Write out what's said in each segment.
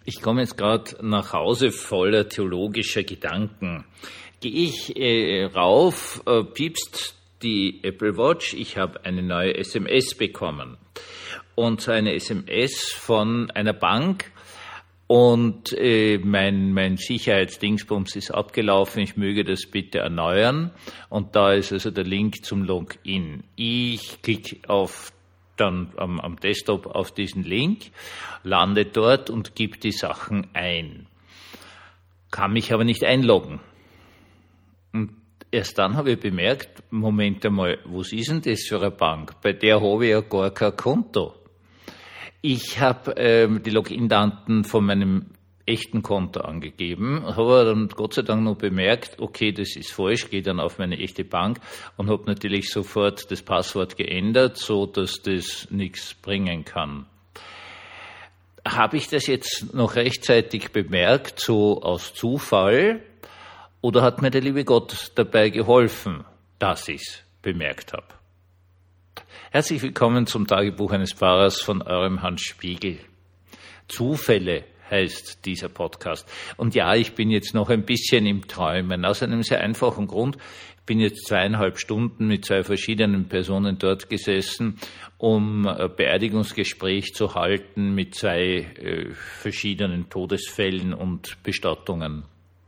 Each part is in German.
Ich komme jetzt gerade nach Hause voller theologischer Gedanken. Gehe ich rauf, piepst die Apple Watch, ich habe eine neue SMS bekommen. Und so eine SMS von einer Bank und mein Sicherheitsdingsbums ist abgelaufen, ich möge das bitte erneuern. Und da ist also der Link zum Login. Ich klicke dann am Desktop auf diesen Link, lande dort und gebe die Sachen ein. Kann mich aber nicht einloggen. Und erst dann habe ich bemerkt, Moment einmal, was ist denn das für eine Bank? Bei der habe ich ja gar kein Konto. Ich habe die Login-Daten von meinem echten Konto angegeben, habe dann Gott sei Dank noch bemerkt, okay, das ist falsch, gehe dann auf meine echte Bank und habe natürlich sofort das Passwort geändert, so dass das nichts bringen kann. Habe ich das jetzt noch rechtzeitig bemerkt, so aus Zufall, oder hat mir der liebe Gott dabei geholfen, dass ich es bemerkt habe? Herzlich willkommen zum Tagebuch eines Pfarrers von eurem Hans Spiegel. Zufälle heißt dieser Podcast. Und ja, ich bin jetzt noch ein bisschen im Träumen. Aus einem sehr einfachen Grund. Ich bin jetzt 2,5 Stunden mit 2 verschiedenen Personen dort gesessen, um ein Beerdigungsgespräch zu halten mit 2 verschiedenen Todesfällen und Bestattungen.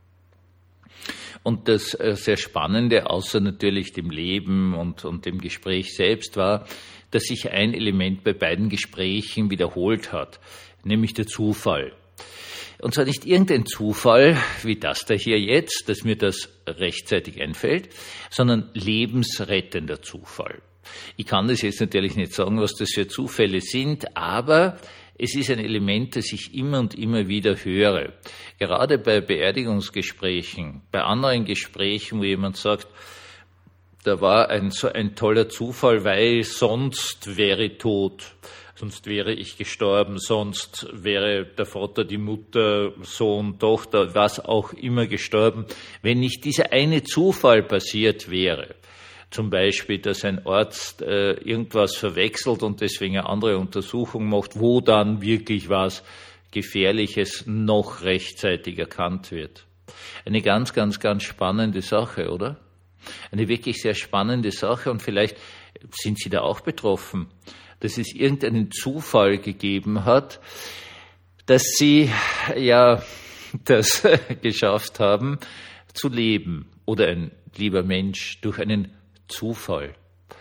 Und das sehr Spannende, außer natürlich dem Leben und dem Gespräch selbst, war, dass sich ein Element bei beiden Gesprächen wiederholt hat, nämlich der Zufall. Und zwar nicht irgendein Zufall, wie das da hier jetzt, dass mir das rechtzeitig einfällt, sondern lebensrettender Zufall. Ich kann das jetzt natürlich nicht sagen, was das für Zufälle sind, aber es ist ein Element, das ich immer und immer wieder höre. Gerade bei Beerdigungsgesprächen, bei anderen Gesprächen, wo jemand sagt, da war so ein toller Zufall, weil sonst wäre ich tot. Sonst wäre ich gestorben, sonst wäre der Vater, die Mutter, Sohn, Tochter, was auch immer gestorben, wenn nicht dieser eine Zufall passiert wäre. Zum Beispiel, dass ein Arzt irgendwas verwechselt und deswegen eine andere Untersuchung macht, wo dann wirklich was Gefährliches noch rechtzeitig erkannt wird. Eine ganz, ganz, ganz spannende Sache, oder? Eine wirklich sehr spannende Sache und vielleicht sind Sie da auch betroffen, dass es irgendeinen Zufall gegeben hat, dass Sie ja das geschafft haben, zu leben. Oder ein lieber Mensch durch einen Zufall.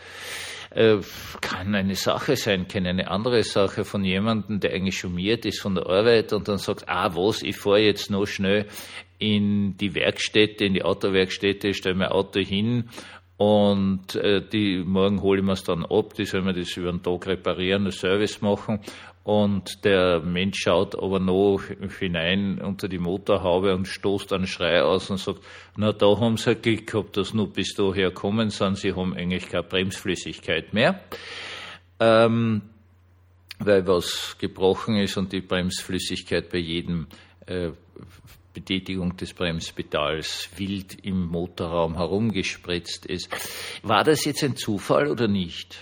Kann eine Sache sein, kann eine andere Sache von jemandem, der eigentlich schummiert ist von der Arbeit und dann sagt, ich fahre jetzt noch schnell in die Werkstätte, in die Autowerkstätte, stelle mein Auto hin und morgen hole ich mir es dann ab, die sollen mir das über den Tag reparieren, einen Service machen und der Mensch schaut aber noch hinein unter die Motorhaube und stoßt einen Schrei aus und sagt, na da haben sie Glück gehabt, dass nur bis daher kommen sind, sie haben eigentlich keine Bremsflüssigkeit mehr, weil was gebrochen ist und die Bremsflüssigkeit bei jedem Betätigung des Bremspedals wild im Motorraum herumgespritzt ist. War das jetzt ein Zufall oder nicht?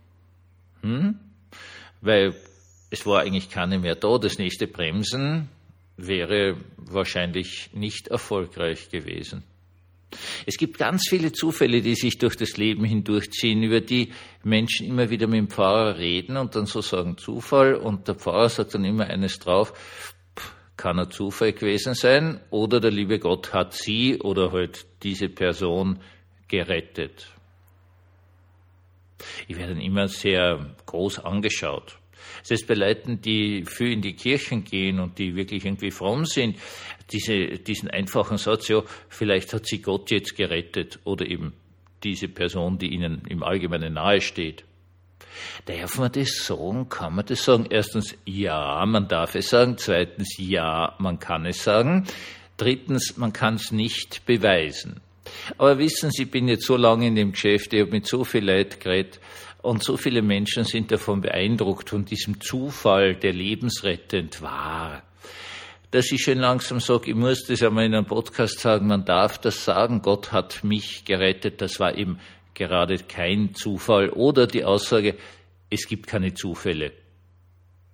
Weil es war eigentlich keine mehr da. Das nächste Bremsen wäre wahrscheinlich nicht erfolgreich gewesen. Es gibt ganz viele Zufälle, die sich durch das Leben hindurchziehen, über die Menschen immer wieder mit dem Pfarrer reden und dann so sagen Zufall und der Pfarrer sagt dann immer eines drauf, kann ein Zufall gewesen sein oder der liebe Gott hat sie oder halt diese Person gerettet. Ich werde dann immer sehr groß angeschaut. Das heißt, bei Leuten, die viel in die Kirchen gehen und die wirklich irgendwie fromm sind, diesen einfachen Satz, ja, vielleicht hat sie Gott jetzt gerettet oder eben diese Person, die ihnen im Allgemeinen nahe steht. Darf man das sagen? Kann man das sagen? Erstens, ja, man darf es sagen. Zweitens, ja, man kann es sagen. Drittens, man kann es nicht beweisen. Aber wissen Sie, ich bin jetzt so lange in dem Geschäft, ich habe mit so viel Leuten geredet und so viele Menschen sind davon beeindruckt, von diesem Zufall, der lebensrettend war, dass ich schon langsam sage, ich muss das einmal in einem Podcast sagen, man darf das sagen, Gott hat mich gerettet, das war eben gerade kein Zufall. Oder die Aussage, es gibt keine Zufälle.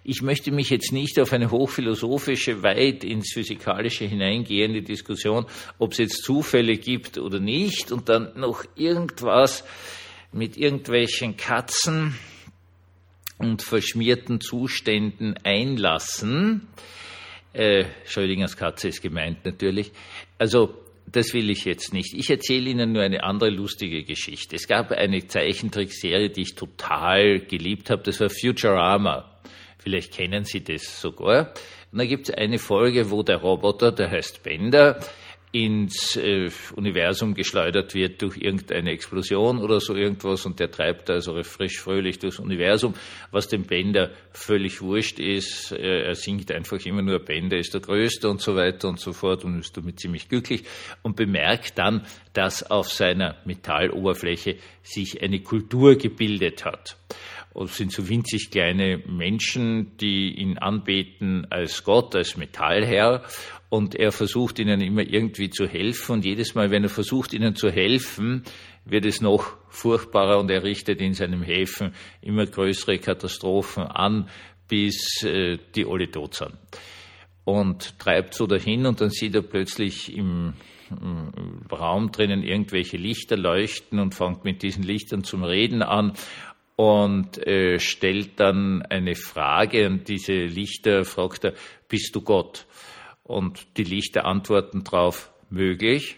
Ich möchte mich jetzt nicht auf eine hochphilosophische, weit ins Physikalische hineingehende Diskussion, ob es jetzt Zufälle gibt oder nicht, und dann noch irgendwas mit irgendwelchen Katzen und verschmierten Zuständen einlassen. Schrödingers Katze ist gemeint natürlich. Also, das will ich jetzt nicht. Ich erzähle Ihnen nur eine andere lustige Geschichte. Es gab eine Zeichentrickserie, die ich total geliebt habe. Das war Futurama. Vielleicht kennen Sie das sogar. Und da gibt es eine Folge, wo der Roboter, der heißt Bender, ins Universum geschleudert wird durch irgendeine Explosion oder so irgendwas, und der treibt also frisch fröhlich durchs Universum, was dem Bender völlig wurscht ist. Er singt einfach immer nur, Bender ist der Größte und so weiter und so fort, und ist damit ziemlich glücklich und bemerkt dann, dass auf seiner Metalloberfläche sich eine Kultur gebildet hat. Und es sind so winzig kleine Menschen, die ihn anbeten als Gott, als Metallherr. Und er versucht ihnen immer irgendwie zu helfen. Und jedes Mal, wenn er versucht, ihnen zu helfen, wird es noch furchtbarer, und er richtet in seinem Helfen immer größere Katastrophen an, bis die alle tot sind. Und treibt so dahin, und dann sieht er plötzlich im Raum drinnen irgendwelche Lichter leuchten und fängt mit diesen Lichtern zum Reden an. Und stellt dann eine Frage, und diese Lichter fragt er, bist du Gott? Und die Lichter antworten drauf, möglich.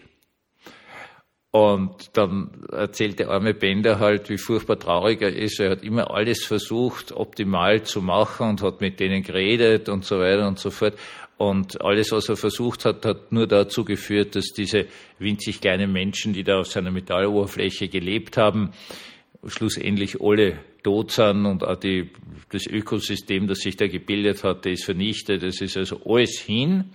Und dann erzählt der arme Bender halt, wie furchtbar traurig er ist. Er hat immer alles versucht, optimal zu machen, und hat mit denen geredet und so weiter und so fort. Und alles, was er versucht hat, hat nur dazu geführt, dass diese winzig kleinen Menschen, die da auf seiner Metalloberfläche gelebt haben, schlussendlich alle tot sind, und auch das Ökosystem, das sich da gebildet hat, das ist vernichtet. Das ist also alles hin.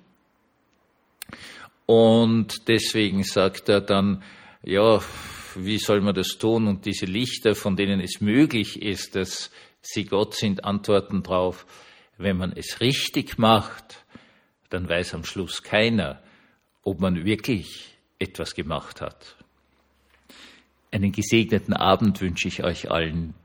Und deswegen sagt er dann, ja, wie soll man das tun? Und diese Lichter, von denen es möglich ist, dass sie Gott sind, antworten drauf, wenn man es richtig macht, dann weiß am Schluss keiner, ob man wirklich etwas gemacht hat. Einen gesegneten Abend wünsche ich euch allen.